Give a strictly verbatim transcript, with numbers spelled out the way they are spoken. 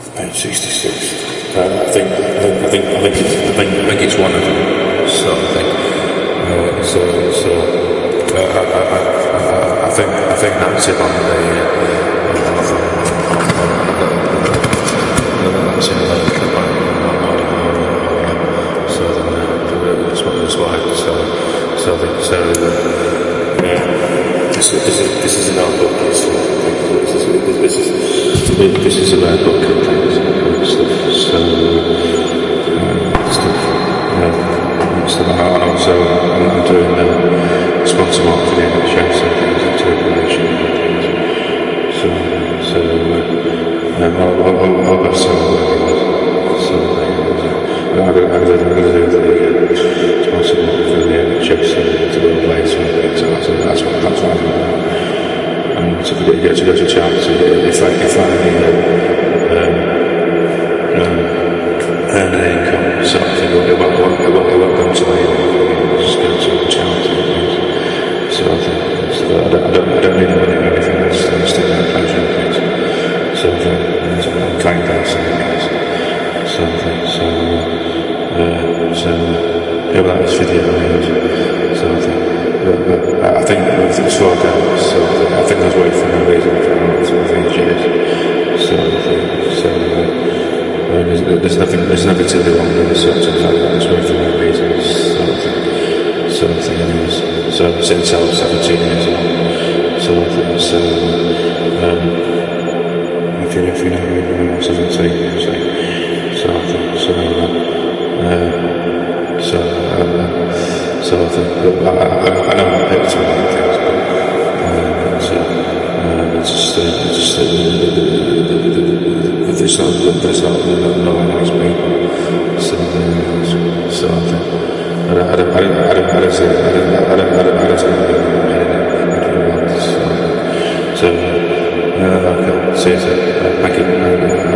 Page sixty-six. Uh, I think I think I think I think it's, I think, I think it's one of them. So I think uh, so so uh, I, I, I, I think I think that's it on the. Uh, that's it on the. So that's what it's like. So so so yeah. This this is this is an outlook. This is this is this is an outlook and things and stuff. So uh, stuff. Uh, stuff. And also I'm, I'm doing the sponsor marketing at chefs and things and information and things. So so uh, um, I'll I'll I'll have some so I'm gonna I'm gonna I'm gonna do the sponsor marketing for the N H S and to go place and things. So that's what that's what I'm doing. And so if I get to go to chance, if I if I um, um, earn an income, so I think it won't, it won't, it won't, it won't go to my income, just go to charity and things. So I think so I don't I don't I don't need money or anything. I just I just take that pleasure and things. So I think so I'm kind person and things. So I think so uh, so yeah, well, that was video anyway. So I think. But, but I think everything's slow down, so I think there's way for no reason for around some things years. So, so uh, there's, there's nothing, there's nothing to do wrong with the sort of fact that there's way for no reason. So, so I think anyways, so since I was seventeen years old, so I think so. Um, if you if you know me, when I was seventeen, so so I think so. Uh, so. Uh, So I think, I, I, I know I'm picked on many things, but uh, it's, uh, uh, it's just, uh, it's just, uh, there's not, there's not, no one knows me. So, uh, so I think, I don't, I don't, I don't, I don't, I don't see, I don't, I don't, I don't, I don't see anything. So, so, uh, okay, see you soon. Thank you.